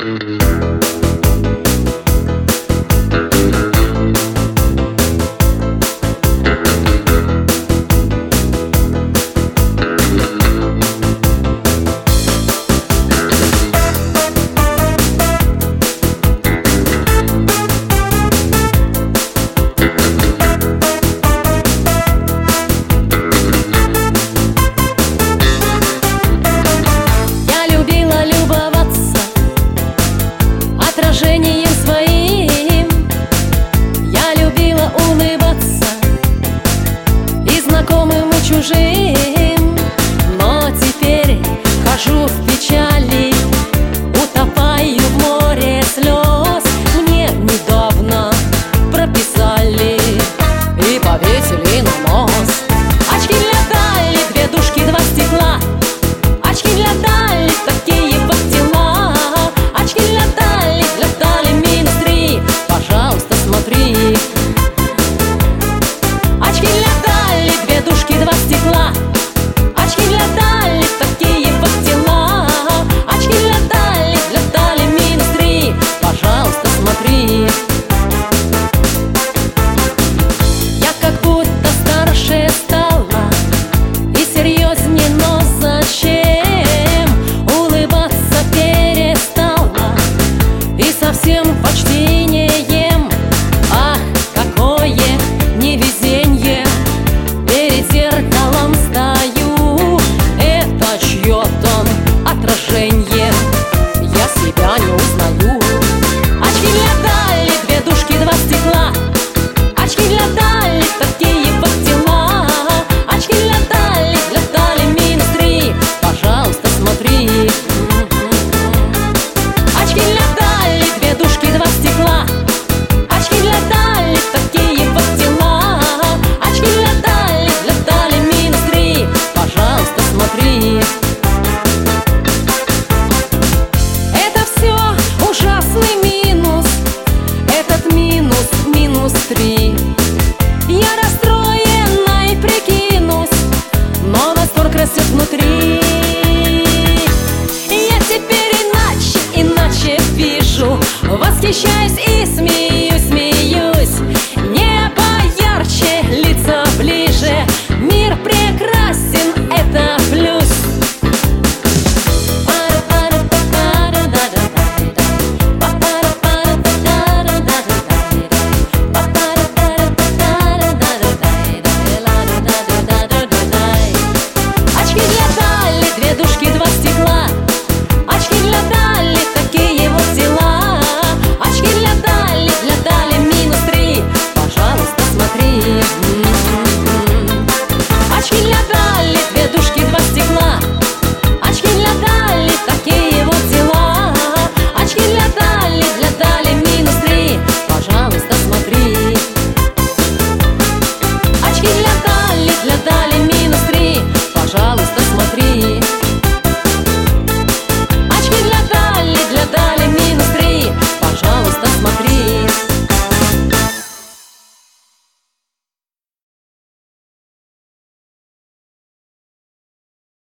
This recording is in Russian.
Своим я любила улыбаться и знакомым, и чужим, но теперь хожу в печали, утопаю в море слез. Мне недавно прописали и повесили на нос очки для Дали, две дужки, два стекла. Очки для Дали, такие вот дела. Очки для Дали, минус 3, пожалуйста, смотри. Очки для Дали, две дужки, два стекла. Очки для Дали, такие вот дела. Очки для Дали, минус 3, пожалуйста, смотри. Я как будто старше стала и серьезнее, но зачем? Улыбаться перестала и совсем почти не ем. Ах, какое невезенье! Перед зеркалом стою, это чье-то отражение, я себя не узнаю. Очки для Дали, две дужки, два стекла. Очки для Дали, такие вот дела. Очки для Дали, минус 3, пожалуйста, смотри. Очки для Дали, две дужки, два стекла. Очки для Дали, такие вот дела. Очки для Дали, минус 3, пожалуйста, смотри. Это все ужасный минус, этот минус, минус 3. Я расстроена и прикинусь, но восторг растет внутри. Я теперь иначе вижу, восхищаюсь и